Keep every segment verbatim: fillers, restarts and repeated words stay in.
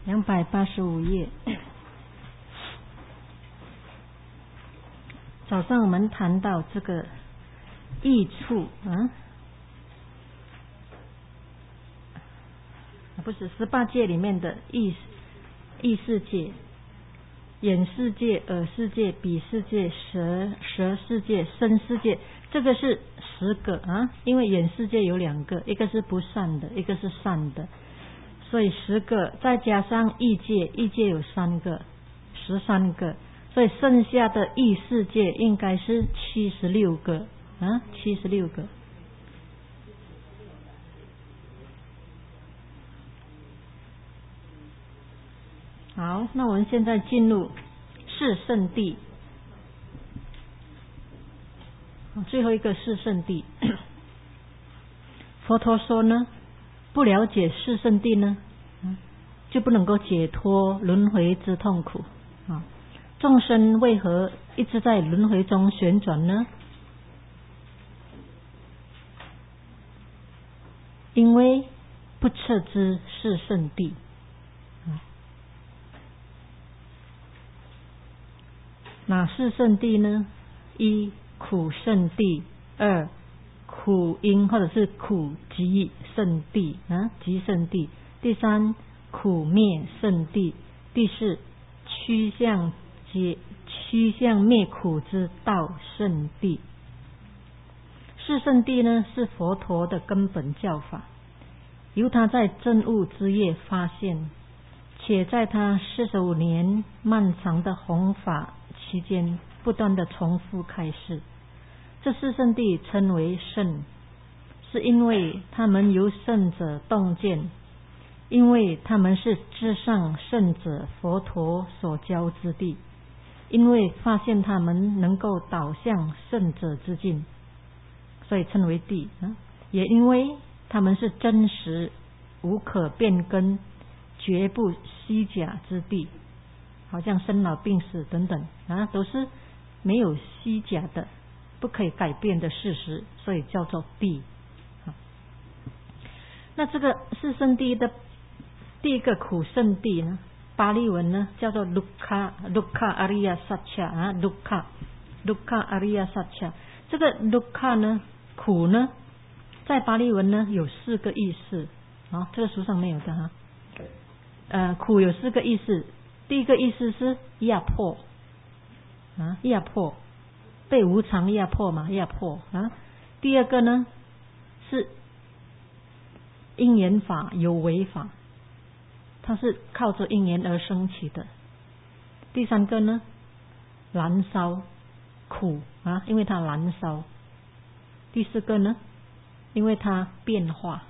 两百八十五页。早上我们谈到这个益处啊，不是十八界里面的意意识界、眼世界、耳世界、鼻世界、舌舌世界、身世界，这个是十个啊。因为眼世界有两个，一个是不善的，一个是善的，所以十个，再加上意界，意界有三个，十三个，所以剩下的意识界应该是七十六个啊，七十六个。好，那我们现在进入四圣谛，最后一个四圣谛。佛陀说呢，不了解四圣谛呢，就不能够解脱轮回之痛苦啊。众生为何一直在轮回中旋转呢？因为不测知四圣谛。哪四圣谛呢？一、苦圣谛；二、苦因或者是苦集圣谛啊，集圣谛；第三，苦灭圣谛；第四，趋向解趋向灭苦之道圣谛。四圣谛呢，是佛陀的根本教法，由他在证悟之夜发现，且在他四十五年漫长的弘法期间不断的重复开示。这四圣谛称为圣，是因为他们由圣者洞见，因为他们是至上圣者佛陀所教之谛，因为发现他们能够导向圣者之境，所以称为谛，也因为他们是真实无可变更绝不虚假之谛，好像生老病死等等啊，都是没有虚假的，不可以改变的事实，所以叫做谛。那这个四圣谛的第一个苦圣谛呢，巴利文呢叫做 Dukkha Dukkha Ariya Satcha 啊 Dukkha Dukkha Ariya Satcha。 这个 Dukkha 呢，苦呢，在巴利文呢有四个意思啊，这个书上没有的哈。呃，苦有四个意思，第一个意思是压迫啊，压迫，被无常压迫嘛，压迫啊。第二个呢是因缘法，有为法，它是靠着因缘而升起的。第三个呢，燃烧，苦啊，因为它燃烧。第四个呢，因为它变化。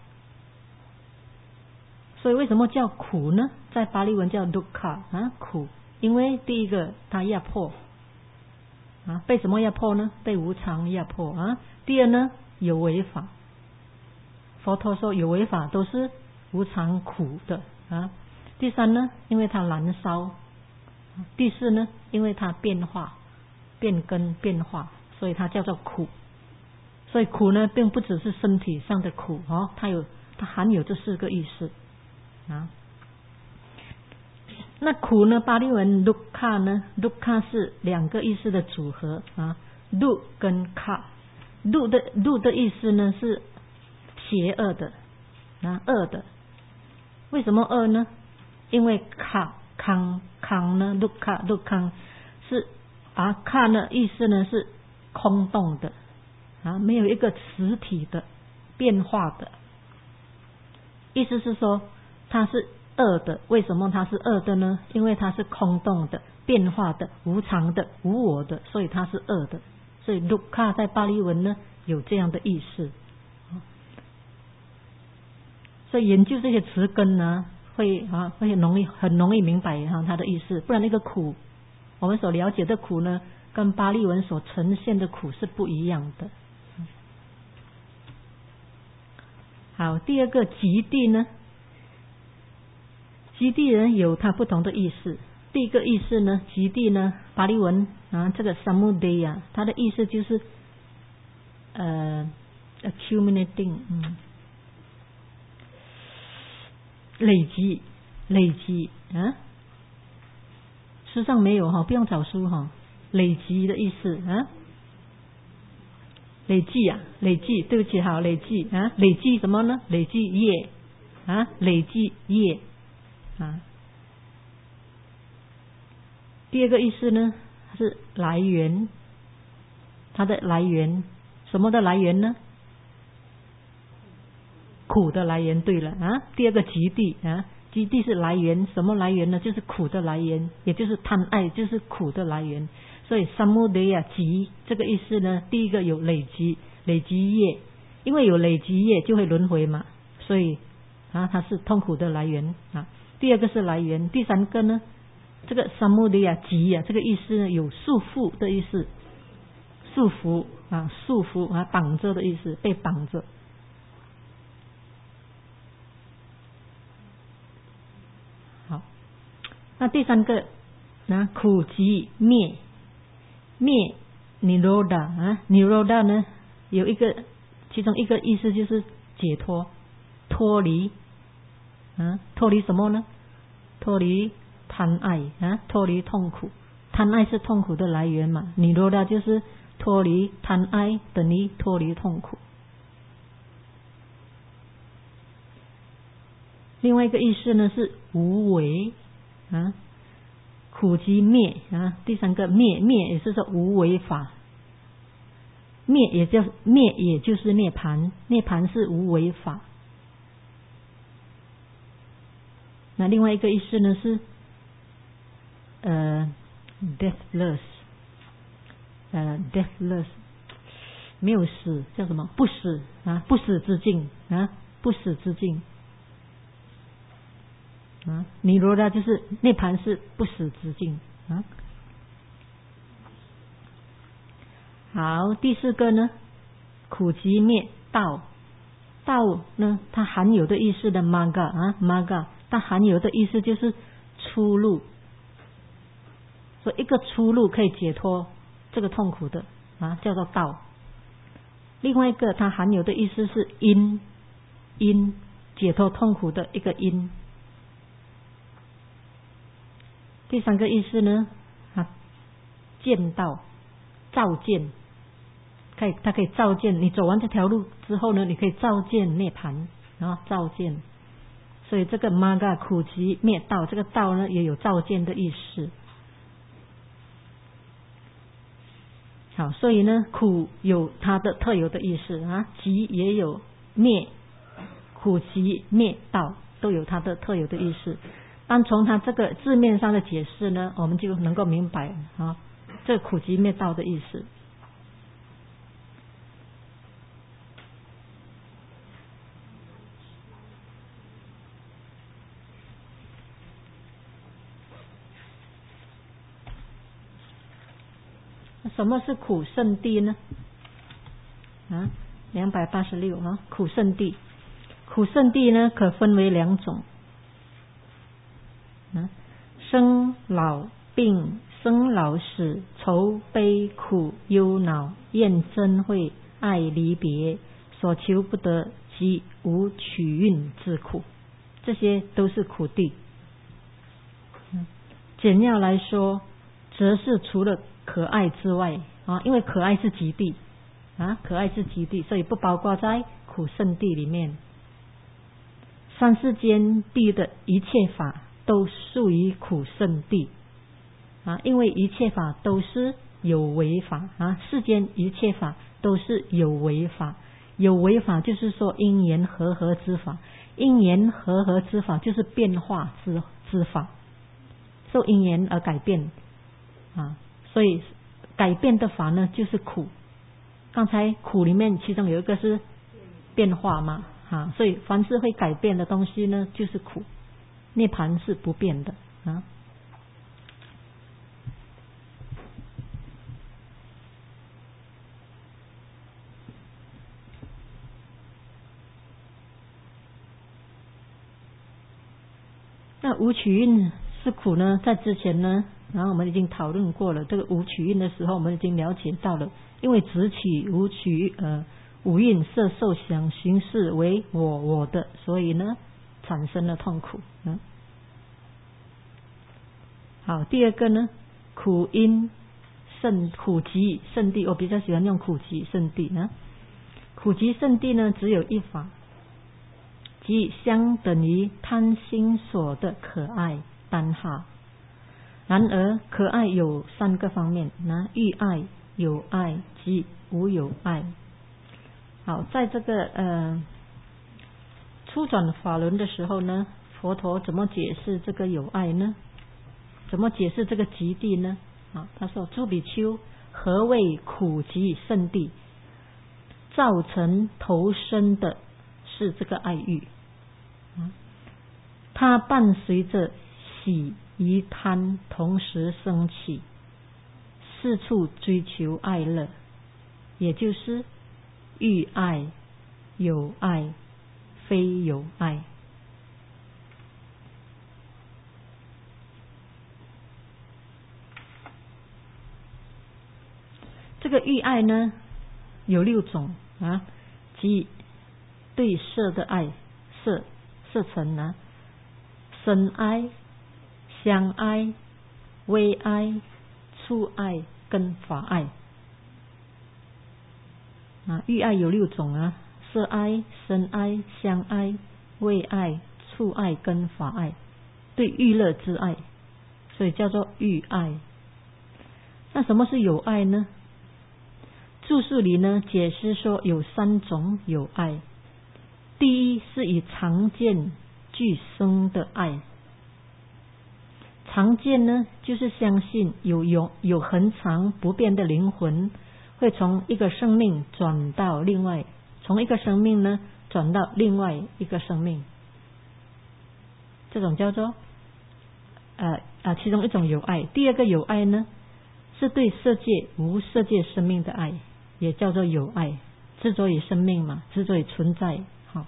所以为什么叫苦呢？在巴利文叫 dukkha 啊，苦，因为第一个它压迫啊，被什么压迫呢？被无常压迫啊。第二呢，有为法，佛陀说有为法都是无常苦的啊。第三呢，因为它燃烧。第四呢，因为它变化、变更、变化，所以它叫做苦。所以苦呢，并不只是身体上的苦哦，它有它含有这四个意思啊。那苦呢，巴利文 dukkha 呢 dukkha 是两个意思的组合啊 du 跟 kha。 du 的 du 的意思呢是邪恶的啊，恶的。为什么恶呢？因为 kha 康康呢 dukkha dukkha 是啊 kha 呢意思呢是空洞的啊，没有一个实体的变化的，意思是说它是恶的。为什么它是恶的呢？因为它是空洞的、变化的、无常的、无我的，所以它是恶的。所以 dukkha 在巴利文呢有这样的意思。所以研究这些词根呢，会啊会容易很容易明白哈它的意思。不然那个苦，我们所了解的苦呢，跟巴利文所呈现的苦是不一样的。好，第二个极地呢，极地人有它不同的意思。第一个意思呢，极地呢，巴利文啊，这个 samudaya 它的意思就是呃 accumulating 嗯累积累积啊，书上没有哈，不用找书哈。累积的意思啊，累计啊，累计，对不起，好，累计啊，累计什么呢？累计业啊，累计业啊。第二个意思呢是来源，它的来源，什么的来源呢？苦的来源。对了啊，第二个极地啊，极地是来源，什么来源呢？就是苦的来源，也就是贪爱，就是苦的来源。所以samudaya极这个意思呢，第一个有累积，累积业，因为有累积业就会轮回嘛，所以啊，它是痛苦的来源啊。第二个是来源，第三个呢，这个samudaya极啊，这个意思呢有束缚的意思，束缚啊，束缚啊，绑着的意思，被绑着。好，那第三个那苦集灭。灭 nirodha 啊 nirodha 呢有一个，其中一个意思就是解脱，脱离啊，脱离什么呢？脱离贪爱啊，脱离痛苦。贪爱是痛苦的来源嘛， nirodha 就是脱离贪爱，等于脱离痛苦。另外一个意思呢是无为啊，苦集灭啊，第三个灭，灭也是说无为法，灭也叫灭，也就是涅槃，涅槃是无为法。那另外一个意思呢是呃 deathless， 呃 deathless 没有死，叫什么？不死啊，不死之境啊，不死之境。啊，尼罗达就是涅槃，是不死之境啊。好，第四个呢，苦集灭道，道呢它含有的意思的 maga 啊 maga， 它含有的意思就是出路，所以一个出路可以解脱这个痛苦的啊，叫做道。另外一个它含有的意思是因，因解脱痛苦的一个因。第三个意思呢，啊，见到，照见，可以，它可以照见你走完这条路之后呢，你可以照见涅槃，然后照见。所以这个 maga 苦集灭道，这个道呢也有照见的意思。好，所以呢，苦有它的特有的意思啊，集也有灭，苦集灭道都有它的特有的意思。但从它这个字面上的解释呢，我们就能够明白啊，这苦集灭道的意思。什么是苦圣地呢？啊，两百八十六啊，苦圣地，苦圣地呢可分为两种。啊，生老病、生老死、愁悲苦、忧恼、厌憎会、爱离别、所求不得及无取运之苦，这些都是苦地。简要来说，则是除了可爱之外啊，因为可爱是极地啊，可爱是极地，所以不包括在苦圣地里面。三世间地的一切法都属于苦圣地啊，因为一切法都是有为法啊，世间一切法都是有为法，有为法就是说因缘和合之法，因缘和合之法就是变化之之法，受因缘而改变啊，所以改变的法呢就是苦。刚才苦里面其中有一个是变化嘛啊，所以凡是会改变的东西呢就是苦，涅槃是不变的啊。那无取运是苦呢，在之前呢，然后我们已经讨论过了。这个无取运的时候，我们已经了解到了，因为直取无取呃五蕴色受想行识为我我的，所以呢产生了痛苦。嗯， 好，第二个呢，苦因圣苦集圣地，我比较喜欢用苦集圣地呢。苦集圣地呢，只有一法，即相等于贪心所的可爱单哈。然而可爱有三个方面，那欲爱、有爱及无有爱。好，在这个呃初转法轮的时候呢，佛陀怎么解释这个有爱呢？怎么解释这个极地呢？啊，他说：诸比丘，何谓苦集圣地？造成投生的是这个爱欲，啊，它伴随着喜与贪同时升起，四处追求爱乐，也就是欲爱、有爱、非有爱。这个欲爱呢有六种啊，即对色的爱，色色尘啊，身爱、相爱、微爱、触爱跟法爱啊。欲爱有六种啊，色爱、身爱、相爱、微爱、触爱跟法爱，对欲乐之爱，所以叫做欲爱。那什么是有爱呢？注释里呢解释说有三种有爱。第一是以常见俱生的爱。常见呢就是相信有有有恒常不变的灵魂会从一个生命转到另外，从一个生命呢转到另外一个生命，这种叫做呃啊其中一种有爱。第二个有爱呢是对色界无色界生命的爱，也叫做有爱，执着于生命嘛，执着于存在。好，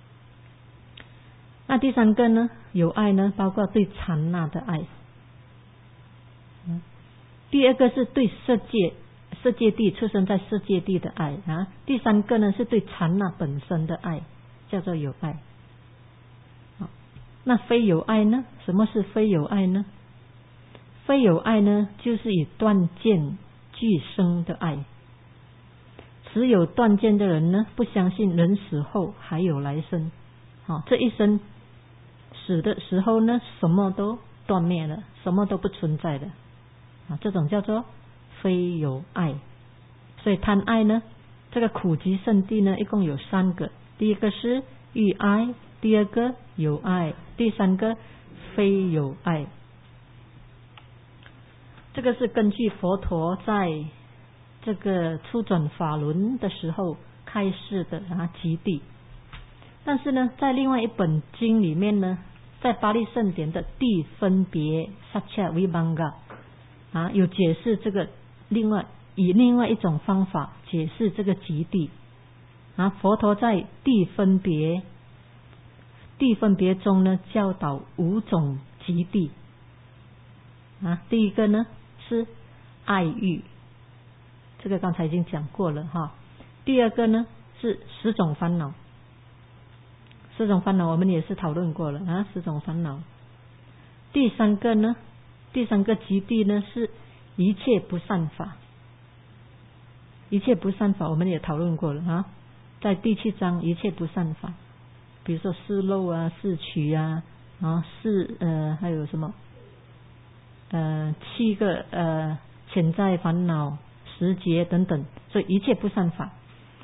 那第三个呢，有爱呢，包括对禅那的爱。嗯，第二个是对色界色界地出生在色界地的爱啊。第三个呢是对禅那本身的爱，叫做有爱。好，那非有爱呢？什么是非有爱呢？非有爱呢，就是以断见俱生的爱。持有断见的人呢，不相信人死后还有来生，好，这一生死的时候呢，什么都断灭了，什么都不存在的啊，这种叫做非有爱。所以贪爱呢，这个苦集圣地呢，一共有三个，第一个是欲爱，第二个有爱，第三个非有爱。这个是根据佛陀在这个初转法轮的时候开示的啊极地。但是呢，在另外一本经里面呢，在巴利圣典的地分别萨恰维邦嘎啊，有解释这个另外以另外一种方法解释这个极地啊。佛陀在地分别地分别中呢，教导五种极地啊。第一个呢是爱欲，这个刚才已经讲过了哈。第二个呢是十种烦恼，十种烦恼我们也是讨论过了啊，十种烦恼。第三个呢，第三个极地呢是一切不善法，一切不善法我们也讨论过了啊，在第七章一切不善法，比如说四漏啊、四取啊，啊四呃还有什么呃七个呃潜在烦恼、十劫等等，所以一切不善法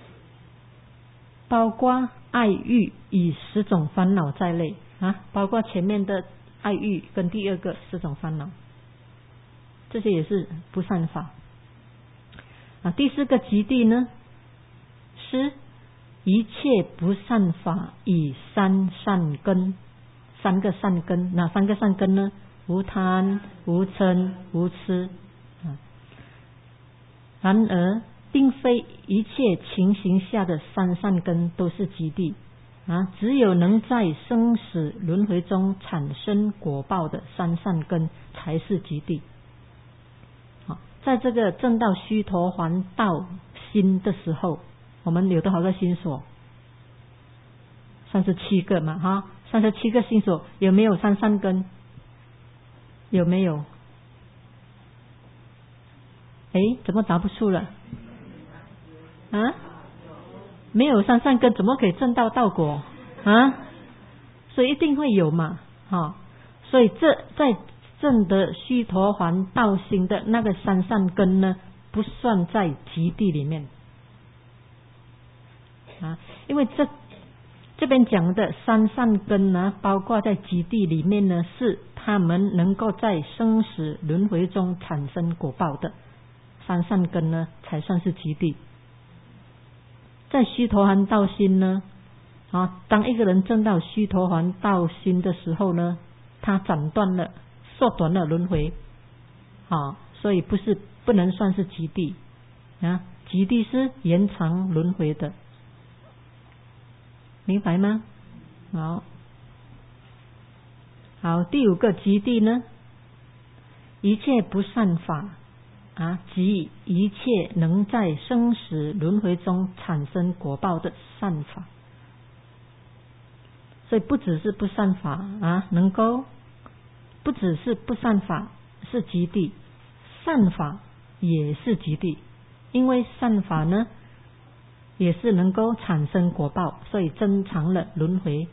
包括爱欲以十种烦恼在内啊，包括前面的爱欲跟第二个十种烦恼，这些也是不善法啊。第四个极地呢是一切不善法以三善根，三个善根，哪三个善根呢？无贪、无嗔、无痴啊。然而并非一切情形下的三善根都是极地啊，只有能在生死轮回中产生果报的三善根才是极地。好，在这个证到须陀洹道心的时候，我们有多少个心所？三十七个嘛哈，三十七个心所有没有三善根？有没有？ 哎，怎么答不出了？啊？没有三善根怎么可以证到道果啊？所以一定会有嘛，哈、哦。所以这在证得须陀洹道心的那个三善根呢，不算在极地里面啊，因为这这边讲的三善根呢，包括在极地里面呢，是他们能够在生死轮回中产生果报的三善根呢，才算是极地。在须陀洹道心呢，啊，当一个人证到须陀洹道心的时候呢，他斩断了、缩短了轮回，啊，所以不是不能算是极地啊，极地是延长轮回的，明白吗？好，好，第五个极地呢，一切不善法啊，即一切能在生死轮回中产生果报的善法。所以不只是不善法啊，能够不只是不善法是极地，善法也是极地，因为善法呢也是能够产生果报，所以增长了轮回。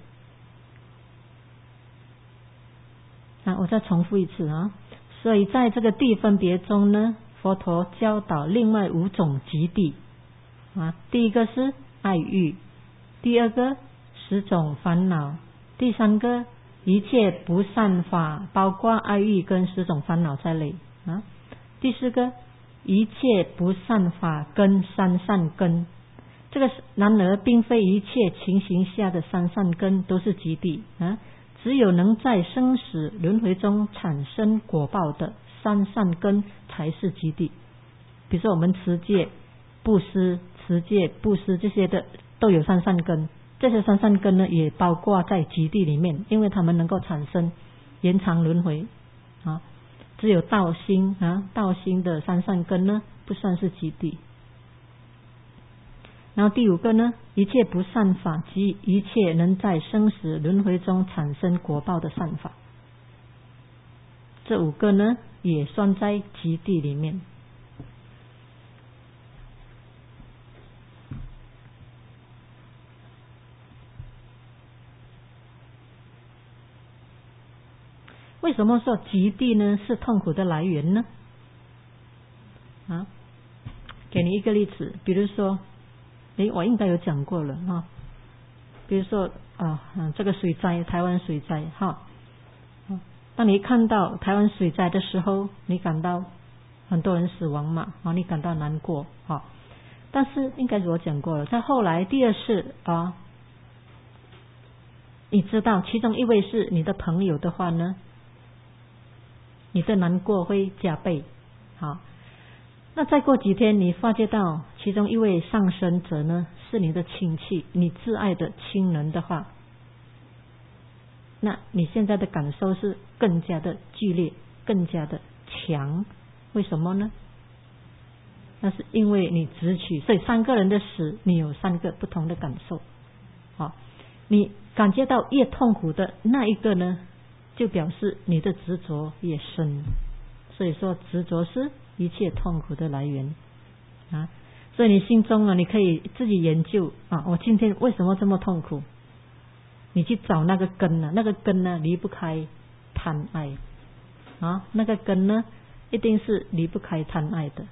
啊，我再重复一次啊，所以在这个地分别中呢，佛陀教导另外五种极地啊，第一个是爱欲，第二个十种烦恼，第三个一切不善法，包括爱欲跟十种烦恼在内啊，第四个一切不善法跟三善根。这个然而并非一切情形下的三善根都是极地啊，只有能在生死轮回中产生果报的三善根才是极地。比如说我们持戒、布施、持戒、布施这些的都有三善根，这些三善根呢也包括在极地里面，因为它们能够产生延长轮回啊。只有道心啊，道心的三善根呢不算是极地。然后第五个呢，一切不善法及一切能在生死轮回中产生果报的善法，这五个呢也算在极地里面。为什么说极地呢是痛苦的来源呢？啊，给你一个例子，比如说诶，我应该有讲过了哈。比如说啊、呃，这个水灾，台湾水灾哈。当你看到台湾水灾的时候，你感到很多人死亡嘛，啊，你感到难过哈。但是应该是我讲过了，在后来第二次啊，你知道其中一位是你的朋友的话呢，你的难过会加倍，好。那再过几天，你发觉到其中一位上升者呢是你的亲戚，你挚爱的亲人的话，那你现在的感受是更加的剧烈，更加的强。为什么呢？那是因为你执取，所以三个人的死，你有三个不同的感受。好，你感觉到越痛苦的那一个呢，就表示你的执着越深。所以说，执着是一切痛苦的来源啊！所以你心中啊，你可以自己研究啊，我今天为什么这么痛苦？你去找那个根啊，那个根呢离不开贪爱啊，那个根呢一定是离不开贪爱的。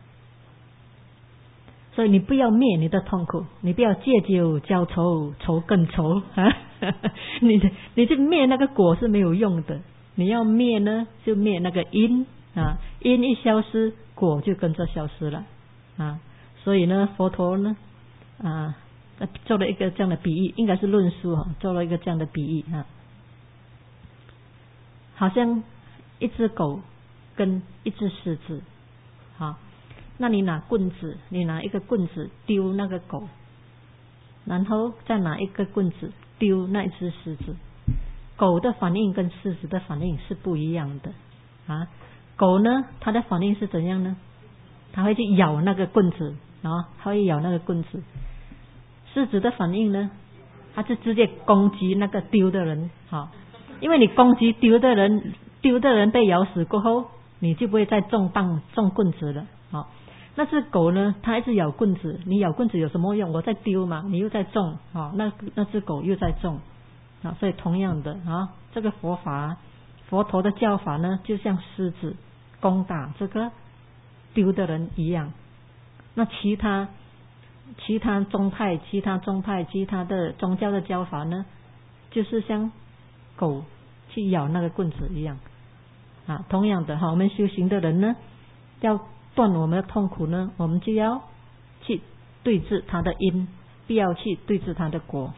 所以你不要灭你的痛苦，你不要借酒浇愁，愁更愁啊！你你去灭那个果是没有用的，你要灭呢，就灭那个因。啊，因一消失，果就跟着消失了啊。所以呢，佛陀呢啊做了一个这样的比喻，应该是论述哈，做了一个这样的比喻啊，好像一只狗跟一只狮子，好，那你拿棍子，你拿一个棍子丢那个狗，然后再拿一个棍子丢那一只狮子，狗的反应跟狮子的反应是不一样的啊。狗呢，它的反应是怎样呢？它会去咬那个棍子啊，它会咬那个棍子。狮子的反应呢，它就直接攻击那个丢的人啊，因为你攻击丢的人，丢的人被咬死过后，你就不会再中棒中棍子了啊。 那只狗呢，它一直咬棍子，你咬棍子有什么用？我在丢嘛，你又在种啊，那那只狗又在种啊，所以同样的啊，这个佛法佛陀的教法呢，就像狮子攻打这个丢的人一样。那其他其他宗派、其他宗派、其他的宗教的教法呢，就是像狗去咬那个棍子一样啊。同样的哈，我们修行的人呢，要断我们的痛苦呢，我们就要去对治他的因，不要去对治他的果。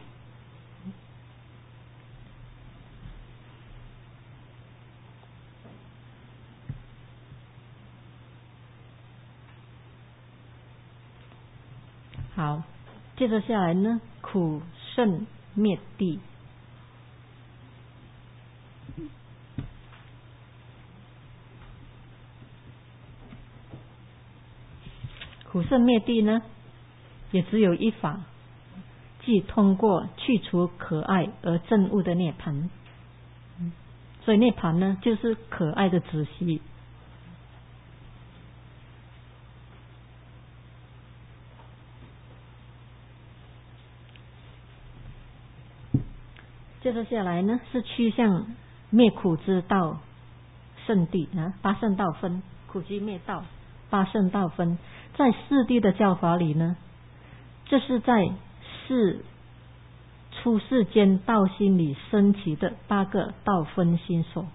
好，接着下来呢，苦胜灭地。苦胜灭地呢，也只有一法，即通过去除可爱而证悟的涅槃。所以涅槃呢，就是可爱的止息。接着下来呢，是趋向灭苦之道圣地啊，八圣道分，苦集灭道，八圣道分。在四谛的教法里呢，这是在世出世间道心里升起的八个道分心所。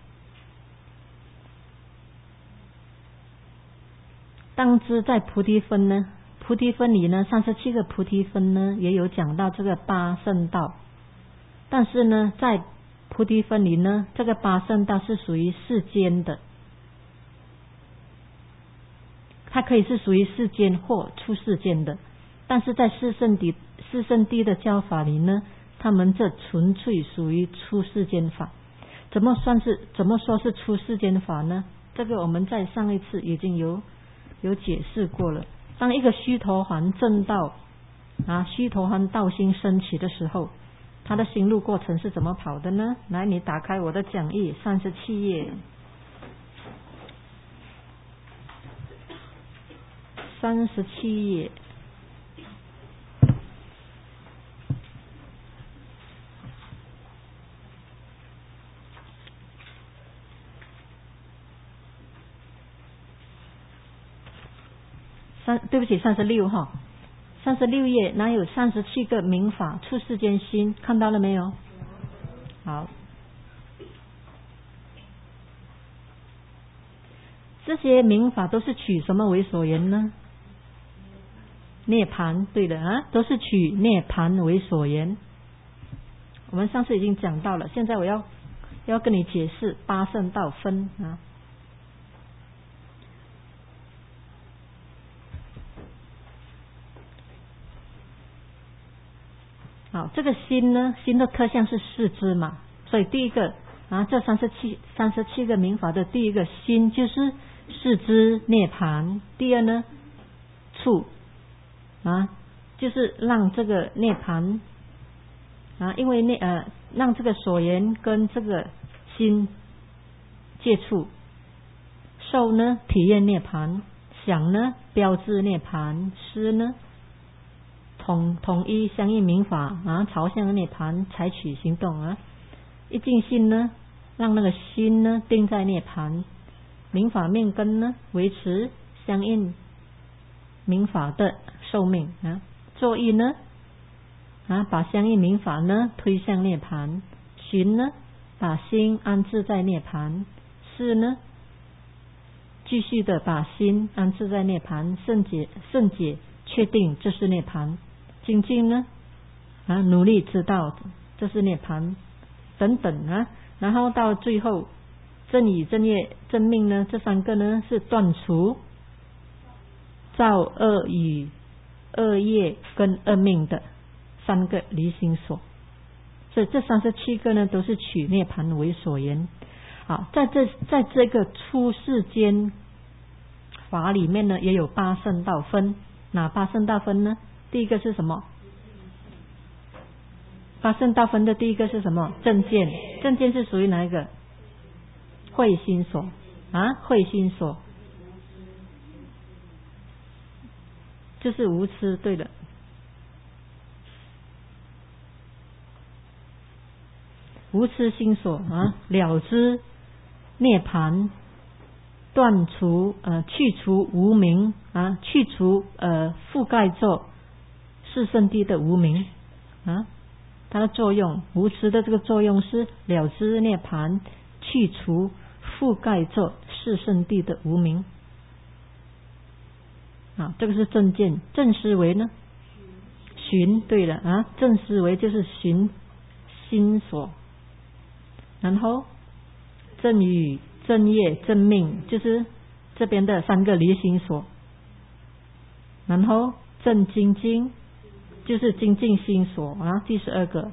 当知在菩提分呢，菩提分里呢，三十七个菩提分呢，也有讲到这个八圣道。但是呢，在菩提分里呢，这个八圣道是属于世间的，它可以是属于世间或出世间的。但是在四圣谛四圣谛的教法里呢，他们这纯粹属于出世间法。怎么算是怎么说是出世间法呢？这个我们在上一次已经有有解释过了。当一个须陀洹正道啊，须陀洹道心升起的时候，他的心路过程是怎么跑的呢？来，你打开我的讲义三十七页，三十七页。三，对不起，三十六哈，三十六页哪有三十七个明法出世间心？看到了没有？好，这些明法都是取什么为所缘呢？涅槃，对的啊，都是取涅槃为所缘。我们上次已经讲到了，现在我要要跟你解释八圣道分啊。好，这个心呢，心的特相是四支嘛，所以第一个啊，这三十七三十七个明法的第一个心就是四支涅槃。第二呢，处啊，就是让这个涅槃啊，因为那呃，让这个所缘跟这个心接触。受呢，体验涅槃；想呢，标志涅槃；思呢，统统一相应明法啊，朝向涅槃采取行动啊。一尽心呢，让那个心呢定在涅槃，明法命根呢维持相应明法的寿命啊。作意呢啊，把相应明法呢推向涅槃；寻呢，把心安置在涅槃；是呢，继续的把心安置在涅槃，圣解圣解确定这是涅槃。精进呢啊，努力知道这是涅槃等等啊，然后到最后正语正业正命呢，这三个呢是断除造恶语恶业跟恶命的三个离心所。所以这三十七个呢都是取涅槃为所缘。好，在这在这个出世间法里面呢，也有八圣道分。哪八圣道分呢？第一个是什么？八圣道分的第一个是什么？正见。正见是属于哪一个？慧心所啊，慧心所。 就是无痴，对了。无痴心所啊，了知涅盘，断除呃去除无明啊，去除呃覆盖着四圣谛的无明啊，它的作用，无痴的这个作用是了知涅盘，去除覆盖着四圣谛的无明啊，这个是正见。正思维呢？寻，对了啊，正思维就是寻心所。然后正语、正业、正命，就是这边的三个离心所。然后正精进，就是精进心所啊，第十二个。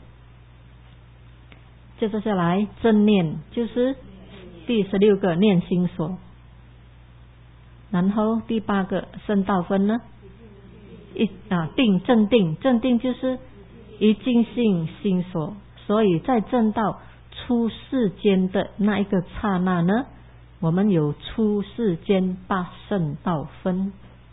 接着下来正念，就是第十六个念心所。然后第八个圣道分呢，一啊定正定，正定就是一尽性心所。所以在正道出世间的那一个刹那呢，我们有出世间八圣道分。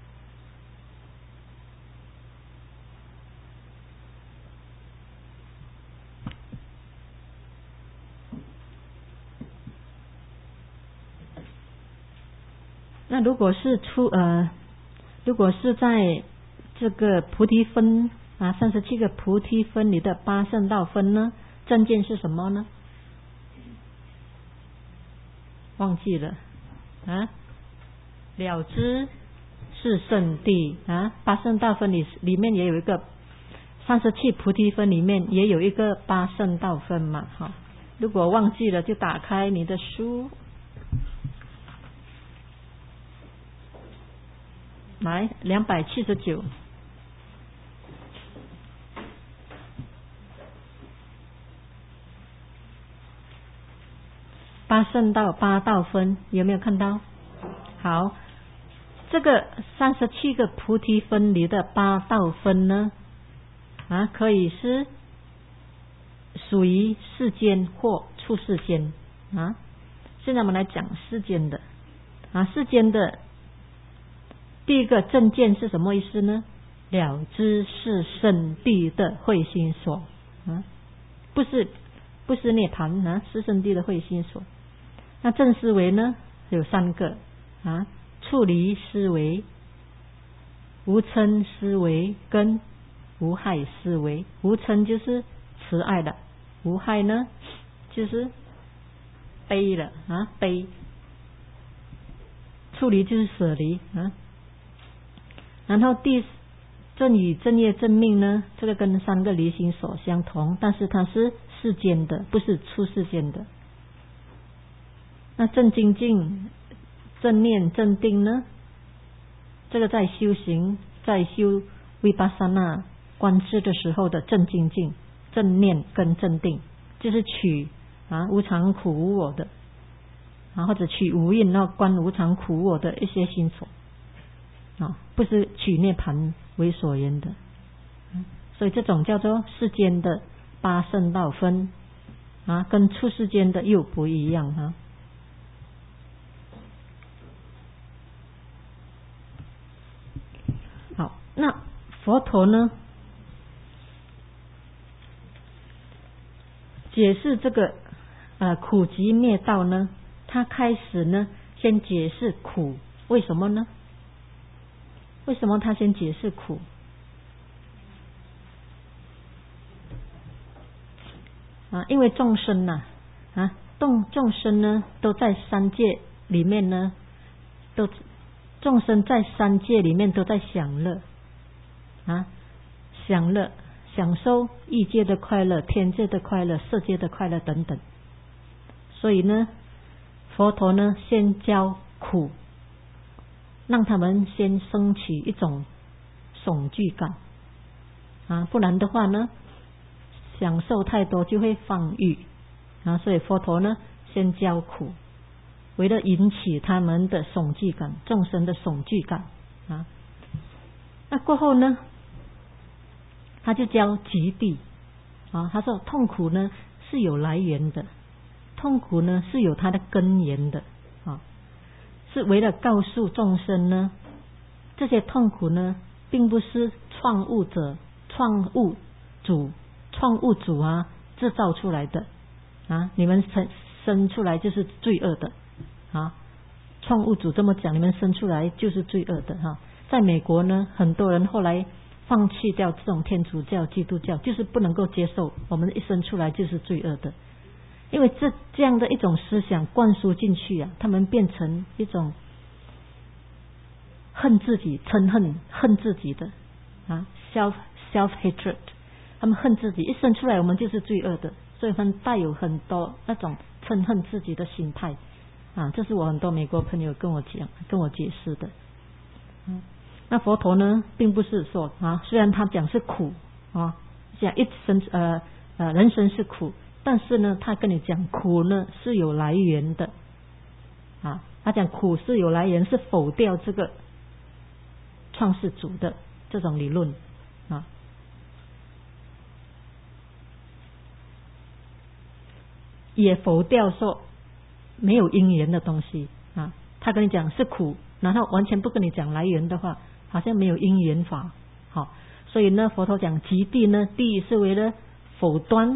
那如果是出呃，如果是在这个菩提分啊，三十七个菩提分里的八圣道分呢，正见是什么呢？忘记了啊？了知是圣谛啊，八圣道分里里面也有一个三十七菩提分里面也有一个八圣道分嘛，哈。如果忘记了，就打开你的书。来两百七十九，八圣道八道分有没有看到？好，这个三十七个菩提分里的八道分呢，啊，可以是属于世间或出世间啊。现在我们来讲世间的啊，世间的。第一个正见是什么意思呢？了知是圣谛的慧心所啊，不是不是涅槃啊，是圣谛的慧心所。那正思维呢有三个啊，处离思维、无嗔思维跟无害思维。无嗔就是慈爱的，无害呢就是悲了啊，悲。处离就是舍离啊。然后第正语、正业、正命呢，这个跟三个离心所相同，但是它是世间的，不是出世间的。那正精进、正念、正定呢，这个在修行，在修维巴萨那观智的时候的正精进、正念跟正定，就是取啊无常苦无我的啊，或者取无印那观无常苦无我的一些心所。啊，不是取涅盘为所缘的，所以这种叫做世间的八圣道分啊，跟出世间的又不一样啊。好，那佛陀呢，解释这个呃苦集灭道呢，他开始呢先解释苦，为什么呢？为什么他先解释苦？啊，因为众生呐，啊，众众生呢，都在三界里面呢，都众生在三界里面都在享乐，啊，享乐，享受异界的快乐、天界的快乐、色界的快乐等等。所以呢，佛陀呢，先教苦。让他们先升起一种恐惧感啊，不然的话呢，享受太多就会放欲啊。所以佛陀呢，先教苦，为了引起他们的恐惧感，众生的恐惧感啊。那过后呢，他就教极地啊，他说痛苦呢是有来源的，痛苦呢是有它的根源的啊。是为了告诉众生呢，这些痛苦呢并不是创物者、创物主、创物主啊制造出来的啊，你们生生出来就是罪恶的啊。创物主这么讲，你们生出来就是罪恶的哈、啊。在美国呢，很多人后来放弃掉这种天主教、基督教，就是不能够接受我们一生出来就是罪恶的，因为这这样的一种思想灌输进去啊，他们变成一种恨自己、嗔恨、恨自己的啊 ，self self hatred， 他们恨自己，一生出来我们就是罪恶的，所以他们带有很多那种嗔恨自己的心态啊，这是我很多美国朋友跟我讲、跟我解释的。嗯，那佛陀呢，并不是说啊，虽然他讲是苦啊，讲一生呃呃人生是苦，但是呢，他跟你讲苦呢是有来源的啊，他讲苦是有来源，是否掉这个创世主的这种理论啊，也否掉说没有因缘的东西啊。他跟你讲是苦，然后完全不跟你讲来源的话，好像没有因缘法。好，所以呢，佛陀讲极地呢，第一是为了否端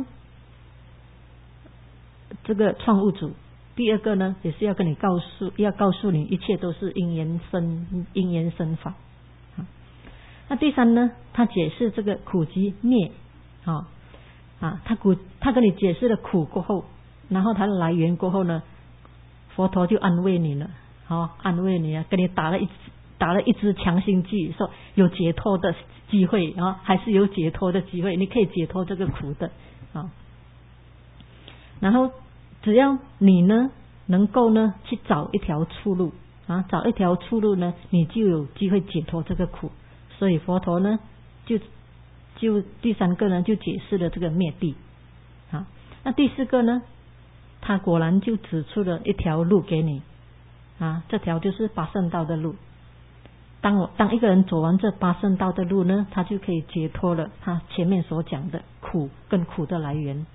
这个创物主，第二个呢，也是要跟你告诉，要告诉你一切都是因缘生因缘生法。那第三呢，他解释这个苦集灭啊啊，他苦他跟你解释了苦过后，然后它的来源过后呢，佛陀就安慰你了。好，安慰你啊，给你打了一打了一支强心剂，说有解脱的机会啊，还是有解脱的机会，你可以解脱这个苦的啊。然后只要你呢能够呢去找一条出路啊，找一条出路呢，你就有机会解脱这个苦。所以佛陀呢就就第三个呢就解释了这个灭地啊。那第四个呢，他果然就指出了一条路给你。啊，这条就是八圣道的路。当我当一个人走完这八圣道的路呢，他就可以解脱了他前面所讲的苦跟苦的来源。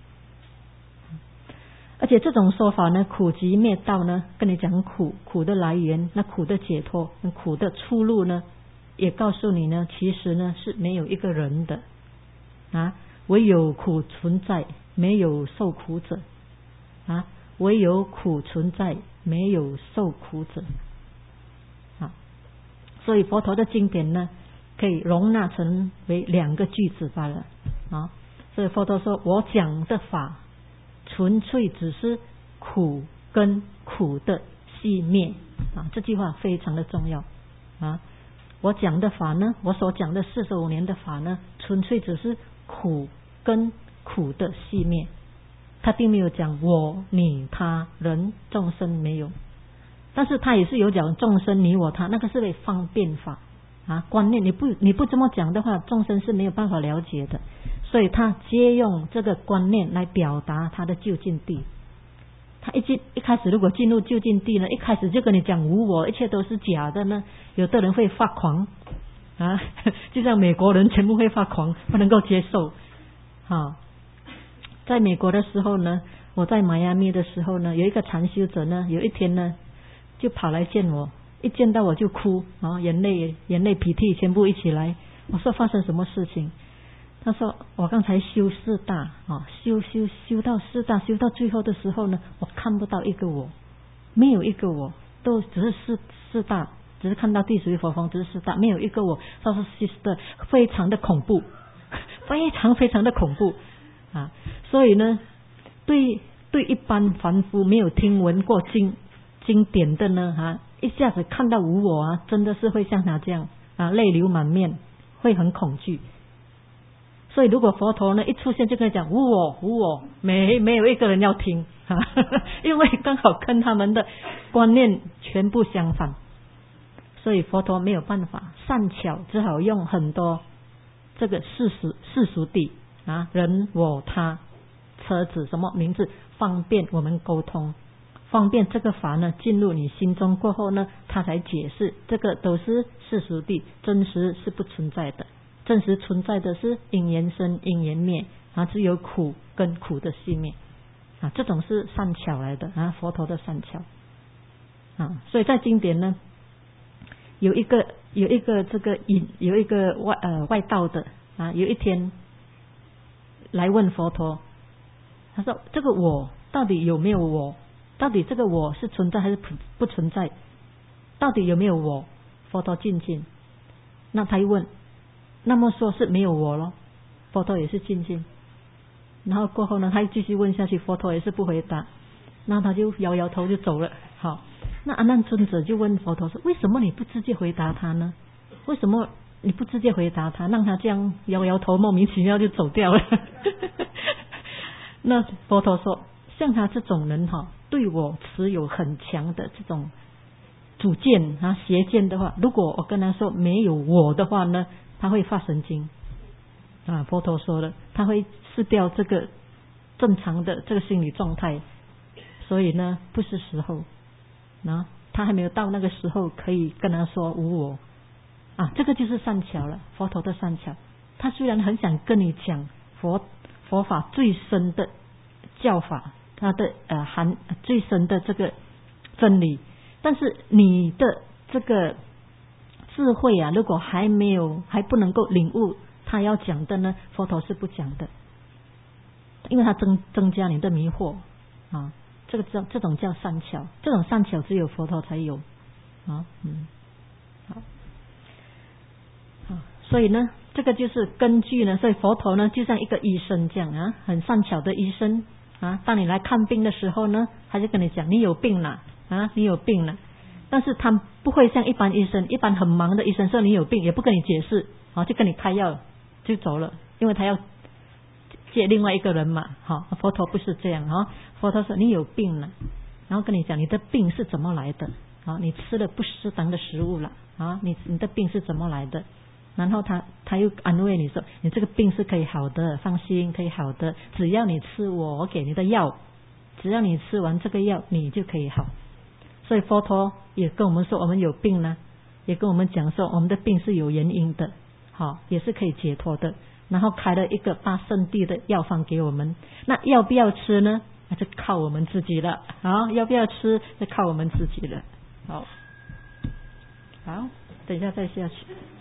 而且这种说法呢，苦集灭道呢，跟你讲苦苦的来源，那苦的解脱，跟苦的出路呢，也告诉你呢，其实呢是没有一个人的啊，唯有苦存在，没有受苦者啊。唯有苦存在，没有受苦者啊。所以佛陀的经典呢，可以容纳成为两个句子罢了啊。所以佛陀说，我讲的法纯粹只是苦跟苦的熄灭啊，这句话非常的重要啊。我讲的法呢，我所讲的四十五年的法呢，纯粹只是苦跟苦的熄灭。他并没有讲我、你、他、人、众生，没有，但是他也是有讲众生、你、我、他，那个是为方便法啊，观念你不你不这么讲的话，众生是没有办法了解的，所以他借用这个观念来表达他的究竟地。他一进一开始如果进入究竟地呢，一开始就跟你讲无我，一切都是假的呢，有的人会发狂啊，就像美国人全部会发狂，不能够接受啊。在美国的时候呢，我在迈阿密的时候呢，有一个禅修者呢，有一天呢就跑来见我，一见到我就哭啊，眼泪眼泪鼻涕全部一起来。我说发生什么事情？他说我刚才修四大啊，修修修到四大，修到最后的时候呢，我看不到一个我，没有一个我，都只是四四大，只是看到地水火风，只是四大，没有一个我。他说 sister 非常的恐怖，非常非常的恐怖。啊，所以呢，对对一般凡夫没有听闻过经经典的呢，啊，一下子看到无我啊，真的是会像他这样啊，泪流满面，会很恐惧。所以如果佛陀呢一出现就跟他讲无我无我，没没有一个人要听啊，因为刚好跟他们的观念全部相反，所以佛陀没有办法，善巧只好用很多这个世俗世俗谛。啊，人我他车子什么名字，方便我们沟通，方便这个法呢进入你心中过后呢，他才解释这个都是世俗谛，真实是不存在的，真实存在的是因缘生因缘灭啊，只有苦跟苦的熄灭啊，这种是善巧来的啊，佛陀的善巧啊。所以在经典呢有一个有一个这个隐有一个外呃外道的啊，有一天来问佛陀，他说这个我到底有没有我？到底这个我是存在还是不不存在？到底有没有我？佛陀静静。那他一问，那么说是没有我咯？佛陀也是静静。然后过后呢，他继续问下去，佛陀也是不回答。那他就摇摇头就走了。好，那阿难尊者就问佛陀说：为什么你不直接回答他呢？为什么你不直接回答他，让他这样摇摇头，莫名其妙就走掉了？那佛陀说，像他这种人哈，对我持有很强的这种主见啊、邪见的话，如果我跟他说没有我的话呢，他会发神经啊。佛陀说了，他会失掉这个正常的这个心理状态，所以呢，不是时候啊，他还没有到那个时候可以跟他说无我啊。这个就是善巧了，佛陀的善巧。他虽然很想跟你讲佛佛法最深的教法，它的呃含最深的这个真理，但是你的这个智慧啊，如果还没有还不能够领悟他要讲的呢，佛陀是不讲的，因为他增增加你的迷惑啊。这个这这种叫善巧，这种善巧只有佛陀才有啊。嗯，好，好，所以呢，这个就是根据呢，所以佛陀呢就像一个医生这样啊，很善巧的医生啊。当你来看病的时候呢，他就跟你讲你有病了啊，你有病了。但是他不会像一般医生，一般很忙的医生说你有病，也不跟你解释啊，就跟你开药就走了，因为他要接另外一个人嘛。好，佛陀不是这样啊，佛陀说你有病了，然后跟你讲你的病是怎么来的啊，你吃了不适当的食物了啊，你你的病是怎么来的？然后他他又安慰你说，你这个病是可以好的，放心，可以好的，只要你吃我我给你的药，只要你吃完这个药，你就可以好。所以佛陀也跟我们说，我们有病呢，也跟我们讲说，我们的病是有原因的，好，也是可以解脱的。然后开了一个八圣谛的药方给我们，那要不要吃呢？那就靠我们自己了啊！要不要吃，就靠我们自己了。好，好，等一下再下去。